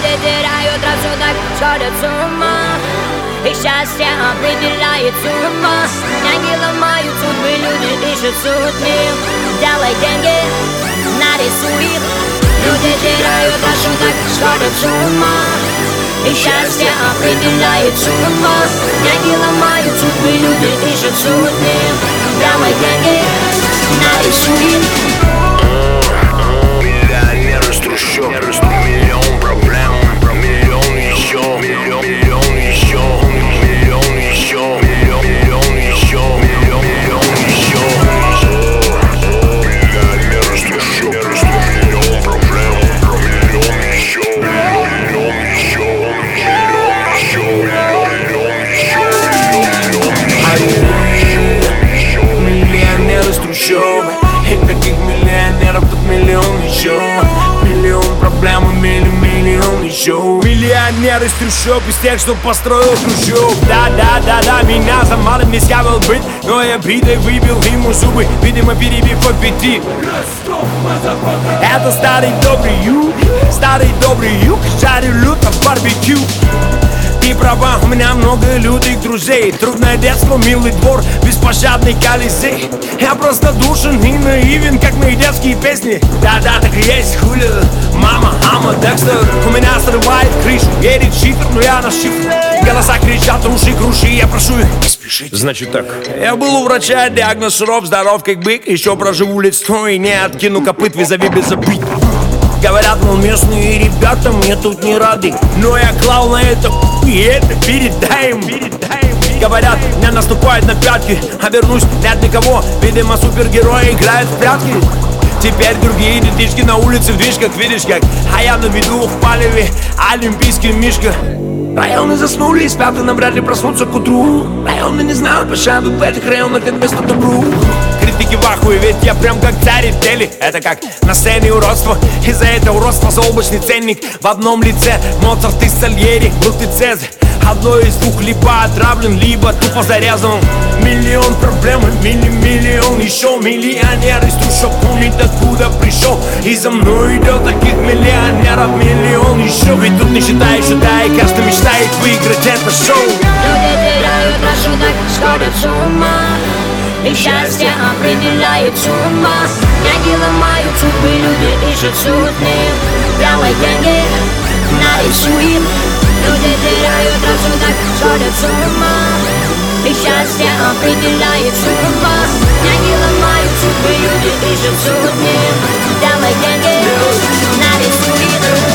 Люди теряют рассудок, сходят с ума. Их счастье определяет сумма. Деньги ломают судьбы, люди ищут сутки. Делай деньги, нарисуй их. Люди теряют рассудок, сходят с ума. Их счастье определяет сумма. Деньги ломают судьбы, люди ищут сутки. Делай деньги, нарисуй их. Миллионер из трущоб, миллион проблем, миллион еще, миллион еще, миллион еще, миллион еще, миллион еще. Миллионер из трущоб, миллион проблем, миллион еще, миллион еще, миллион еще. Миллионер из трущоб. И таких миллионеров тут миллион еще. Миллион проблем, миллион еще. Миллионер из трущоб, из тех, что построил хрущев. Да, меня за малым не схавал быть, но я битой выбил ему зубы, видимо, перебив по 5. Это старый добрый юг, жарю люто в барбекю. Ты права, у меня много лютых друзей. Трудное детство, милый двор, беспощадный колизей. Я просто душен и наивен, как мои детские песни. Да, так и есть, хули, мама, ама, Декстер. У меня срывает крышу, верит шифр, но я на шифр. Голоса кричат, руши, круши, я прошу их не спешить. Значит так. Я был у врача, диагноз суров, здоров как бык. Еще проживу лет 100 и не откину копыт, визави без обид. Говорят, мол, местные ребята мне тут не рады, но я клал на это и это передаем. Говорят, меня наступают на пятки, а вернусь, нет никого. Видимо, супергерои играют в прятки. Теперь другие детишки на улице в движках, видишь как. А я на виду в палеве, олимпийский мишка. Районы заснули и спят, и нам вряд ли проснутся к утру. Районы не знают пощады, в этих районах нет места добру. Критики в ахуе, ведь я прям как царь и тели. Это как на сцене уродство, из-за этого уродства заоблачный ценник. В одном лице Моцарт и Сальери, Брут и Цезарь. Одно из двух, либо отравлен, либо тупо зарезан. Миллион проблем, миллион еще. Миллионер из трущоб помнит, откуда пришел. И за мной идет таких миллионеров миллион еще. Ведь тут не считаешь, и каждый мечтает выиграть это шоу. Люди теряют рассудок, сходят с ума. Их счастье определяет сумма. Деньги ломают судьбы, люди ищут сутки. Делай деньги, нарисуй их. Люди теряют рассудок, сходят с ума. Их счастье определяет сумма. Деньги ломают судьбы, люди ищут сутки. Делай деньги, нарисуй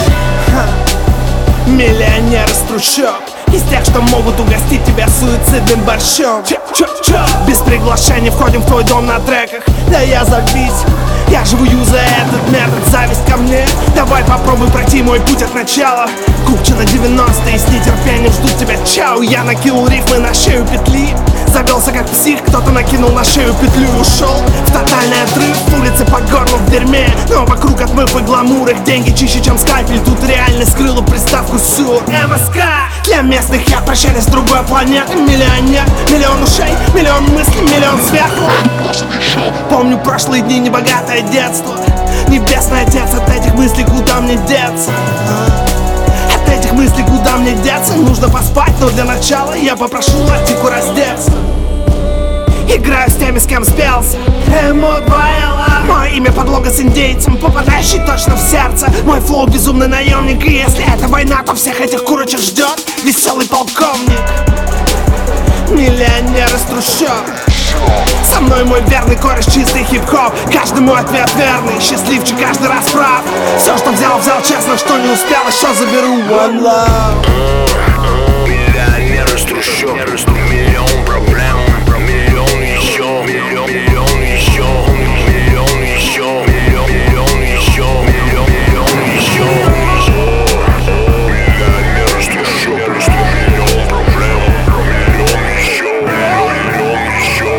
их. Миллионер из трущоб, из тех, что могут угостить тебя суицидным борщом. Без приглашения входим в твой дом на треках. Да я зависим, я живу за этот метод. Зависть ко мне, давай попробуй пройти мой путь от начала. Купчино 90-е, с нетерпением ждут тебя, чау. Я накинул рифмы на шею петли. Завелся как псих, кто-то накинул на шею петлю и ушел в тотальный отрыв. Улицы по горлу в дерьме, но вокруг отмыв и гламур. Их деньги чище, чем скальпель. Тут реальность скрыла приставку СУР. МСК для местных я прощаюсь с другой планеты. Миллионер, миллион ушей, миллион мыслей, миллион сверху. Помню прошлые дни, небогатое детство. Небесный отец, от этих мыслей куда мне деться? От этих мыслей куда мне деться? Нужно поспать, но для начала я попрошу Латику раздеться. Играю с теми, с кем спелся. Мое имя подлога с индейцем, попадающий точно в сердце. Мой флоу безумный наемник, и если это война, то всех этих курочек ждет веселый полковник. Миллионер из трущоб. Со мной мой верный кореш, чистый хип-хоп. Каждый мой ответ верный, счастливчик каждый раз прав. Все, что взял честно, что не успел, еще заберу. One love. Миллионер из трущоб, миллион проблем, миллион еще, миллион еще, миллион еще, миллион еще, миллион еще. Миллионер из трущоб, миллион проблем, миллион еще, миллион еще,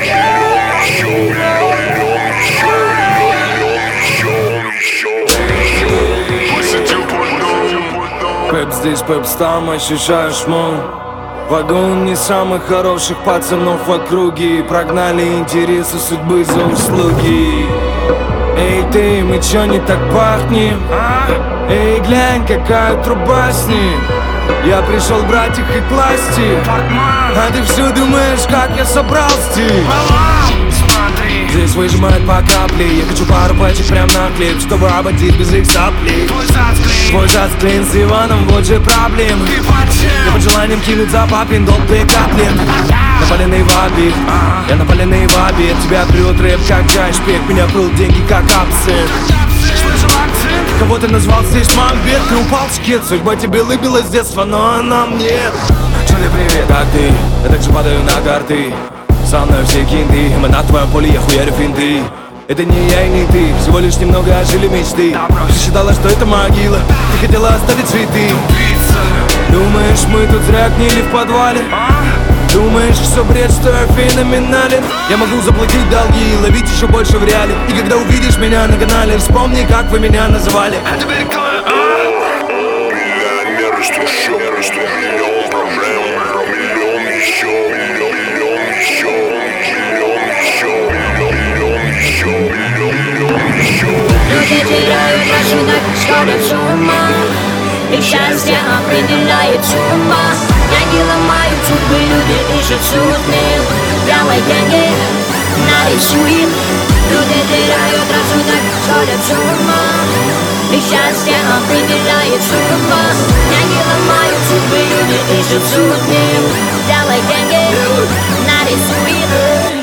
Пеп здесь, пеп там, ощущаешь мой вагон не самых хороших пацанов в округе. Прогнали интересы судьбы за услуги. Эй, ты, мы чё не так пахнем? Эй, глянь, какая труба с ним. Я пришел брать их и класть их. А ты все думаешь, как я собрал стиль. Здесь выжимают по капле. Я хочу пару пачек прям на клип, чтобы ободить без их соплей. Твой зацклин с Иваном, вот же проблемы. Я под желанием кинуть за папин долг две капли. Напаленный в обид, я напаленный в обид. Тебя прет рэп как джайшпик, меня прут деньги как абсент. Кого ты назвал здесь мамбет? Ты упал с кет, судьба тебе лыбила с детства, но она мне. Джоли, привет, как ты? Я также падаю на карты. Со мной все кинты, мы на твоем поле, я хуярю финты. Это не я и не ты, всего лишь немного ожили мечты. Ты считала, что это могила, ты хотела оставить цветы. Думаешь, мы тут зря гнили в подвале? Думаешь, все бред, что я феноменален? Я могу заплатить долги и ловить еще больше в реале. И когда увидишь меня на канале, вспомни, как вы меня называли. А теперь кто? Миллионер, что миллион проблем, миллион еще, миллион еще, миллион еще. Люди теряют рассудок, сходят с ума, и счастье определяет сумма. Деньги ломают судьбы, люди ищут судьбы. Делай деньги, нарисуй. Люди теряют рассудок, сходят с ума, и счастье определяет сумма. Деньги ломают судьбы, люди ищут судьбы. Делай деньги, нарисуй.